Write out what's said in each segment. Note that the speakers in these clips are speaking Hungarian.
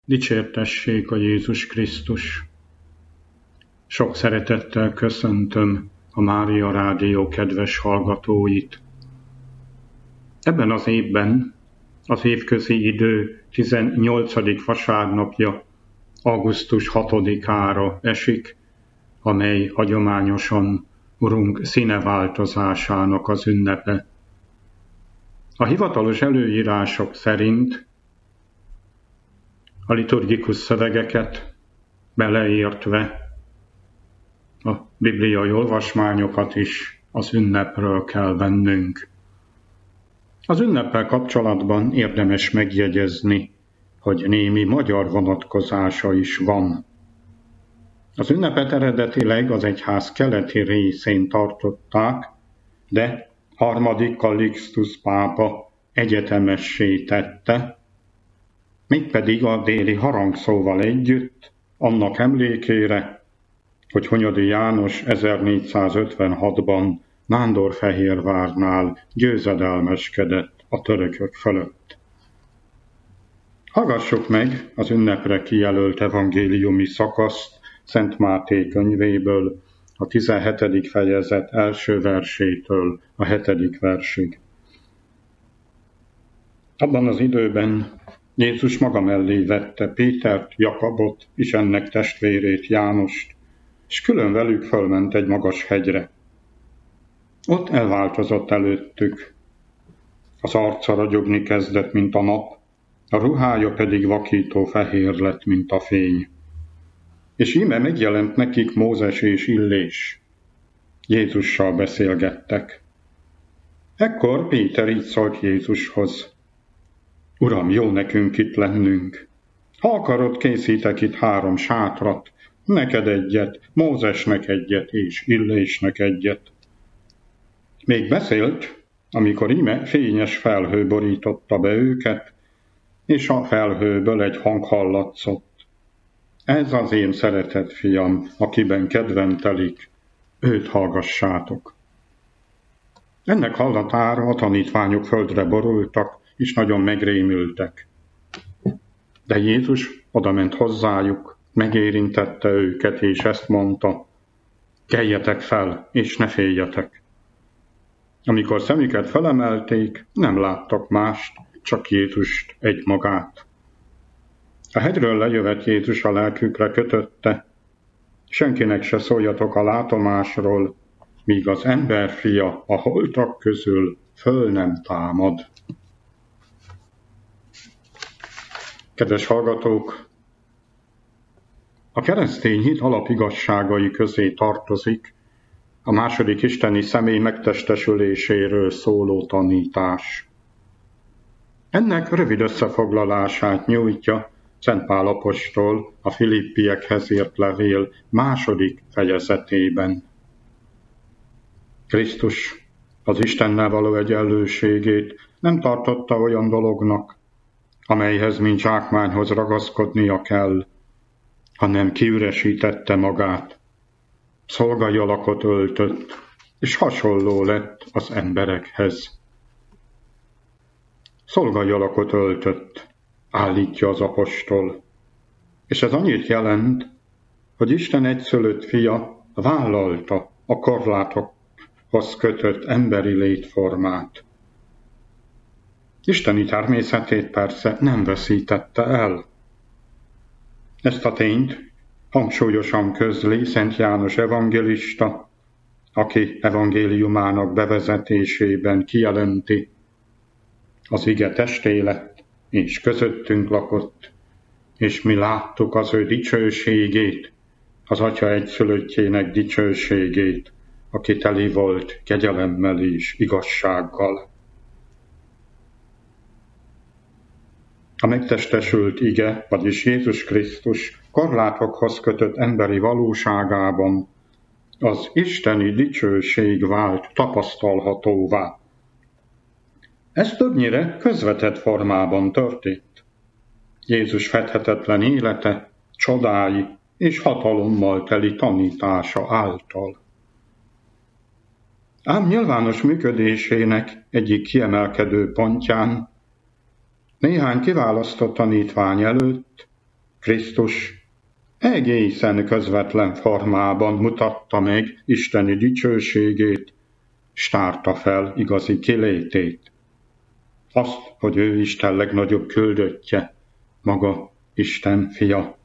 Dicsértessék a Jézus Krisztus! Sok szeretettel köszöntöm a Mária Rádió kedves hallgatóit. Ebben az évben az évközi idő 18. vasárnapja augusztus 6-ára esik, amely hagyományosan Urunk színeváltozásának az ünnepe. A hivatalos előírások szerint a liturgikus szövegeket beleértve a bibliai olvasmányokat is az ünnepről kell vennünk. Az ünneppel kapcsolatban érdemes megjegyezni, hogy némi magyar vonatkozása is van. Az ünnepet eredetileg az egyház keleti részén tartották, de harmadik Kallixtusz pápa egyetemessé tette, mégpedig a déli harangszóval együtt, annak emlékére, hogy Hunyadi János 1456-ban Nándorfehérvárnál győzedelmeskedett a törökök fölött. Hallgassuk meg az ünnepre kijelölt evangéliumi szakaszt Szent Máté könyvéből, a 17. fejezet első versétől a 7. versig. Abban az időben Jézus maga mellé vette Pétert, Jakabot és ennek testvérét Jánost, és külön velük fölment egy magas hegyre. Ott elváltozott előttük. Az arca ragyogni kezdett, mint a nap, a ruhája pedig vakító fehér lett, mint a fény. És íme megjelent nekik Mózes és Illés. Jézussal beszélgettek. Ekkor Péter így szólt Jézushoz: Uram, jó nekünk itt lennünk. Ha akarod, készítek itt 3 sátrat, neked egyet, Mózesnek egyet és Illésnek egyet. Még beszélt, amikor íme fényes felhő borította be őket, és a felhőből egy hang hallatszott: Ez az én szeretett fiam, akiben kedvem telik, őt hallgassátok. Ennek hallatára a tanítványok földre borultak, és nagyon megrémültek. De Jézus odament hozzájuk, megérintette őket, és ezt mondta: Keljetek fel, és ne féljetek. Amikor szemüket felemelték, nem láttak mást, csak Jézust egymagát. A hegyről lejövet Jézus a lelkükre kötötte: Senkinek se szóljatok a látomásról, míg az emberfia a holtak közül föl nem támad. Kedves hallgatók! A keresztény hit alapigazságai közé tartozik a második isteni személy megtestesüléséről szóló tanítás. Ennek rövid összefoglalását nyújtja Szent Pál apostol a Filippiekhez írt levél 2. fejezetében. Krisztus az Istennel való egyenlőségét nem tartotta olyan dolognak, amelyhez mint zsákmányhoz ragaszkodnia kell, hanem kiüresítette magát, szolgai alakot öltött, és hasonló lett az emberekhez. Szolgai alakot öltött, állítja az apostol, és ez annyit jelent, hogy Isten egyszülött fia vállalta a korlátokhoz kötött emberi létformát. Isteni természetét persze nem veszítette el. Ezt a tényt hangsúlyosan közli Szent János evangélista, aki evangéliumának bevezetésében kijelenti: Az ige testé lett, és közöttünk lakott, és mi láttuk az ő dicsőségét, az Atya egyszülöttjének dicsőségét, aki teli volt kegyelemmel és igazsággal. A megtestesült ige, vagyis Jézus Krisztus korlátokhoz kötött emberi valóságában az isteni dicsőség vált tapasztalhatóvá. Ez többnyire közvetett formában történt. Jézus fedhetetlen élete, csodái és hatalommal teli tanítása által. Ám nyilvános működésének egyik kiemelkedő pontján néhány kiválasztott tanítvány előtt Krisztus egészen közvetlen formában mutatta meg isteni dicsőségét, s tárta fel igazi kilétét. Azt, hogy ő Isten legnagyobb küldöttje, maga Isten fia.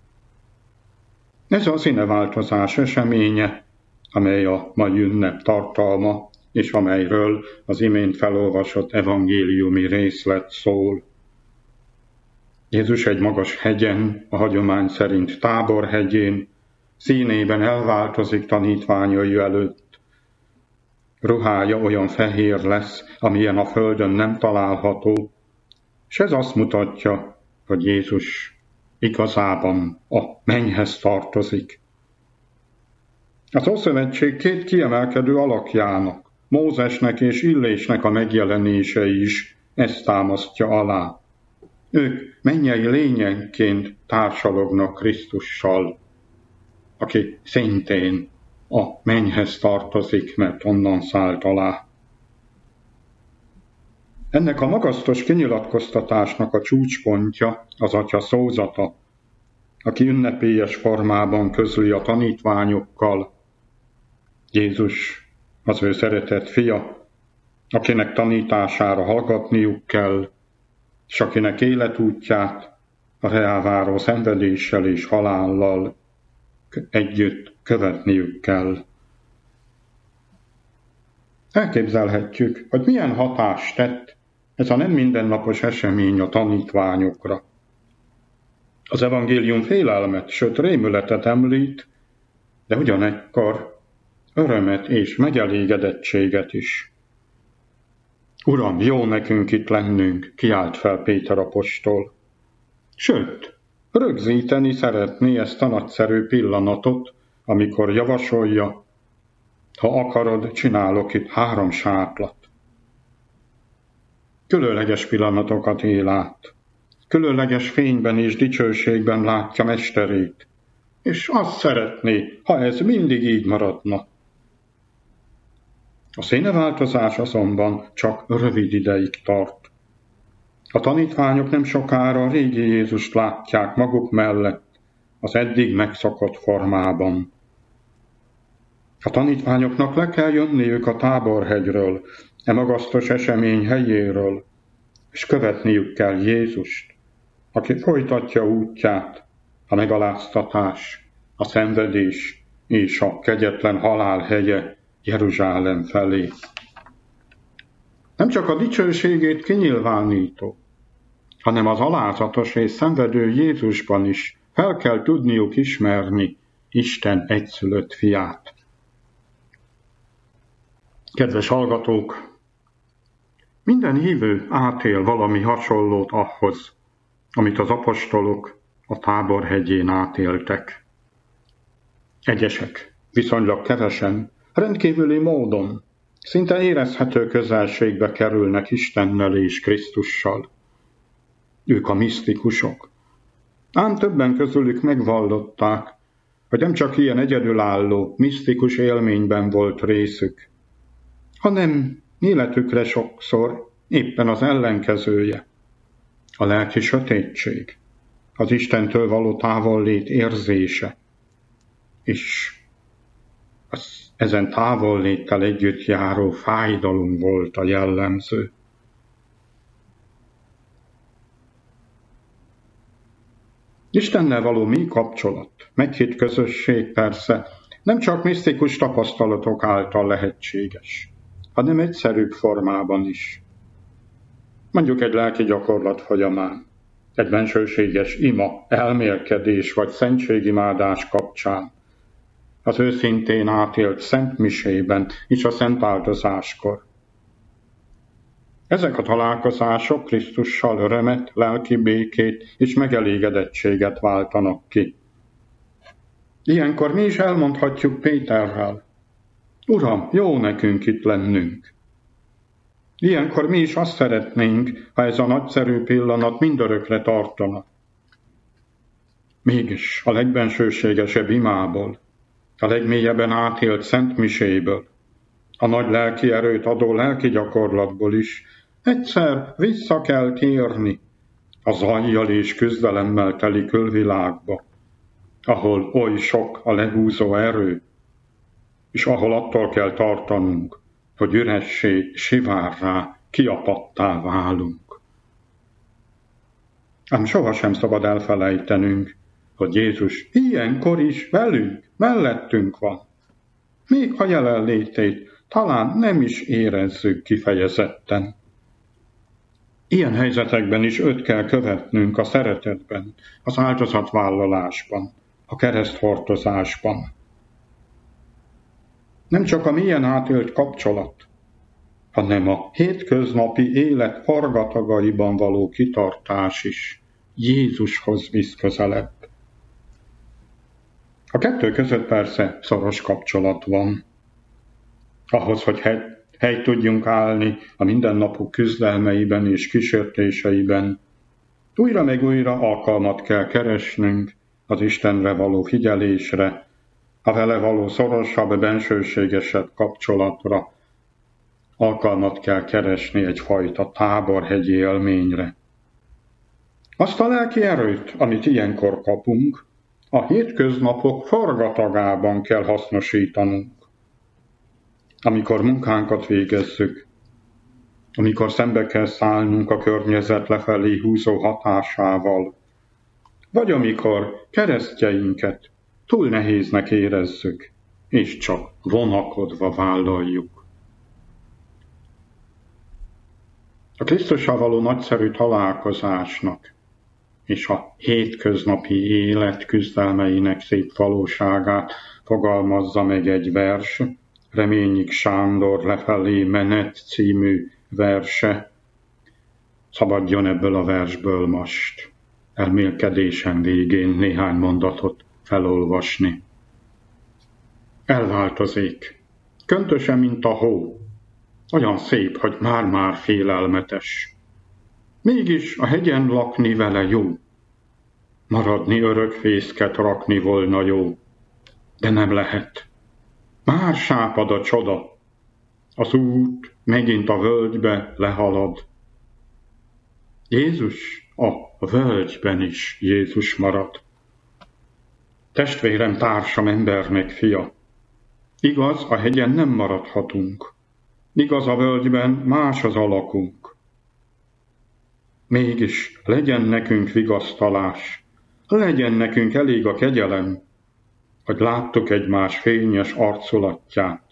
Ez a színeváltozás eseménye, amely a mai ünnep tartalma, és amelyről az imént felolvasott evangéliumi részlet szól. Jézus egy magas hegyen, a hagyomány szerint Tábor hegyén, színében elváltozik tanítványai előtt. Ruhája olyan fehér lesz, amilyen a földön nem található, és ez azt mutatja, hogy Jézus igazában a mennyhez tartozik. Az Ószövetség két kiemelkedő alakjának, Mózesnek és Illésnek a megjelenése is ezt támasztja alá. Ők mennyei lényenként társalognak Krisztussal, aki szintén a mennyhez tartozik, mert onnan szállt alá. Ennek a magasztos kinyilatkoztatásnak a csúcspontja az Atya szózata, aki ünnepélyes formában közli a tanítványokkal. Jézus az ő szeretett fia, akinek tanítására hallgatniuk kell, és akinek életútját a reáváró szenvedéssel és halállal együtt követniük kell. Elképzelhetjük, hogy milyen hatást tett ez a nem mindennapos esemény a tanítványokra. Az evangélium félelmet, sőt rémületet említ, de ugyanekkor örömet és megelégedettséget is. Uram, jó nekünk itt lennünk, kiált fel Péter apostol. Sőt, rögzíteni szeretné ezt a nagyszerű pillanatot, amikor javasolja, ha akarod, csinálok itt 3 sátlat. Különleges pillanatokat él át. Különleges fényben és dicsőségben látja mesterét, és azt szeretné, ha ez mindig így maradna. A színeváltozás azonban csak rövid ideig tart. A tanítványok nem sokára a régi Jézust látják maguk mellett, az eddig megszokott formában. A tanítványoknak le kell jönniük a Táborhegyről, e magasztos esemény helyéről, és követniük kell Jézust, aki folytatja útját, a megaláztatás, a szenvedés és a kegyetlen halál helye Jeruzsálem felé. Nem csak a dicsőségét kinyilvánító, hanem az alázatos és szenvedő Jézusban is fel kell tudniuk ismerni Isten egyszülött fiát. Kedves hallgatók! Minden hívő átél valami hasonlót ahhoz, amit az apostolok a Táborhegyén átéltek. Egyesek, viszonylag kevesen, rendkívüli módon, szinte érezhető közelségbe kerülnek Istennel és Krisztussal. Ők a misztikusok. Ám többen közülük megvallották, hogy nem csak ilyen egyedülálló, misztikus élményben volt részük, hanem életükre sokszor éppen az ellenkezője, a lelki sötétség, az Istentől való távollét érzése, és ezen távolléttel együtt járó fájdalom volt a jellemző. Istennel való mély kapcsolat, meghitt közösség persze nem csak misztikus tapasztalatok által lehetséges, hanem egyszerűbb formában is. Mondjuk egy lelki gyakorlat folyamán, egy bensőséges ima, elmélkedés vagy szentségimádás kapcsán, az őszintén átélt szentmisében és a szentáldozáskor. Ezek a találkozások Krisztussal örömet, lelki békét és megelégedettséget váltanak ki. Ilyenkor mi is elmondhatjuk Péterrel: Uram, jó nekünk itt lennünk. Ilyenkor mi is azt szeretnénk, ha ez a nagyszerű pillanat mindörökre tartana. Mégis a legbensőségesebb imából, a legmélyebben átélt szentmiséből, a nagy lelki erőt adó lelki gyakorlatból is egyszer vissza kell térni a zajjal és küzdelemmel teli külvilágba, ahol oly sok a lehúzó erő, és ahol attól kell tartanunk, hogy üressé, sivárrá, kiapadtá válunk. Ám sohasem szabad elfelejtenünk, hogy Jézus ilyenkor is velünk, mellettünk van. Még a jelenlétét talán nem is érezzük kifejezetten. Ilyen helyzetekben is őt kell követnünk a szeretetben, az áldozatvállalásban, a kereszthordozásban. Nem csak a mélyen átélt kapcsolat, hanem a hétköznapi élet fargatagaiban való kitartás is Jézushoz visz közelebb. A kettő között persze szoros kapcsolat van. Ahhoz, hogy helyt tudjunk állni a mindennapok küzdelmeiben és kísértéseiben, újra meg újra alkalmat kell keresnünk az Istenre való figyelésre, a vele való szorosabb, bensőségesebb kapcsolatra, alkalmat kell keresni egyfajta táborhegyi élményre. Azt a lelki erőt, amit ilyenkor kapunk, a hétköznapok forgatagában kell hasznosítanunk. Amikor munkánkat végezzük, amikor szembe kell szállnunk a környezet lefelé húzó hatásával, vagy amikor keresztjeinket túl nehéznek érezzük, és csak vonakodva vállaljuk. A Krisztussal való nagyszerű találkozásnak és a hétköznapi élet küzdelmeinek szép valóságát fogalmazza meg egy vers, Reményik Sándor Lefelé menet című verse. Szabadjon ebből a versből most elmélkedésem végén néhány mondatot felolvasni. Elváltozik, köntöse, mint a hó, olyan szép, hogy már-már félelmetes. Mégis a hegyen lakni vele jó, maradni örök fészket rakni volna jó, de nem lehet. Már sápad a csoda, az út megint a völgybe lehalad. Jézus a völgyben is Jézus marad. Testvérem, társam, embernek fia, igaz, a hegyen nem maradhatunk, igaz, a völgyben más az alakunk. Mégis legyen nekünk vigasztalás, legyen nekünk elég a kegyelem, hogy láttuk egymás fényes arculatját,